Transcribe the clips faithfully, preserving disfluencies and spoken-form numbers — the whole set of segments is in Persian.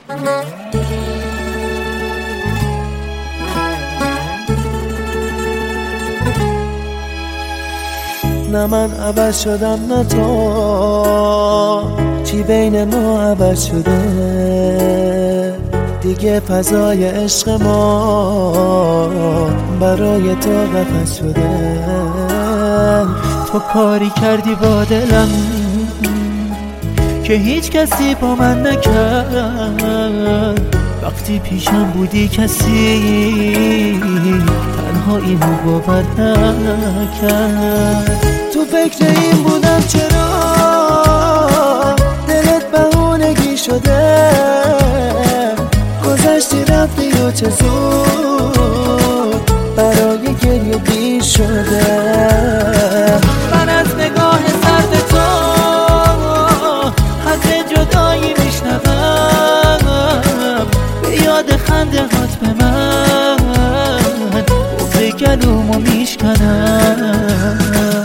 نه من عوض شدم نه تو، چی بین ما عوض شده؟ دیگه فضای عشق ما برای تو قفس شده. تو کاری کردی با دلم که هیچ کسی با من نکرد. وقتی پیشم بودی کسی تنهاییمو باور نکرد. تو فکر این بودم چرا دلت بهونگی شده، گذشتی رفتی و چه زود برای گریه دیر شده. من از نگاه سرد تو حد جدایی میشنوم، به یاد خنده هات به من بغض گلومو میشکنم.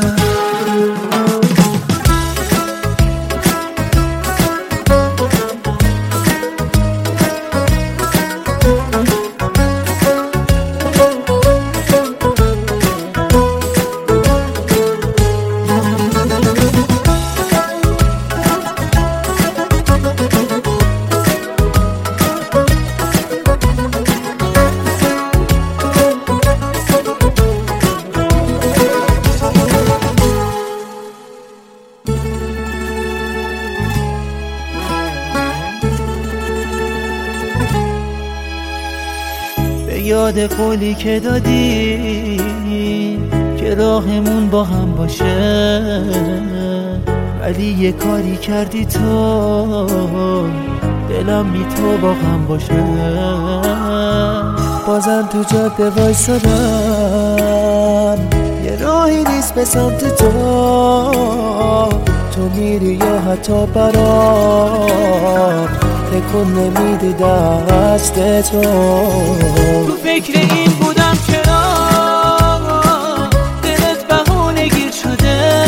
یاد قولی که دادی که راهمون با هم باشه، ولی یه کاری کردی تو دلم بی تو با هم باشه. بازم تو جاده وایسادم، یه راهی نیست به سمت تو. تو میری یا حتی برام تکون نمیدی دست تو. تو فکر این بودم چرا دلت بهونه گیر شده،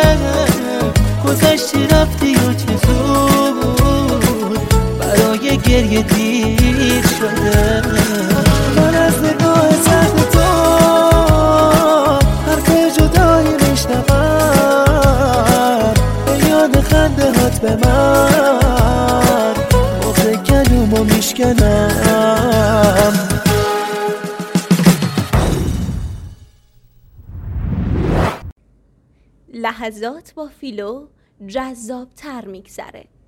گذشتی رفتی و چه زود برای گریه دیر شده. من از نگاه سرد تو حرف جدایی میشنوم، به یاد خنده هات به من بغض گلومو میشکنم. لحظات با فیلو جذاب تر میگذره.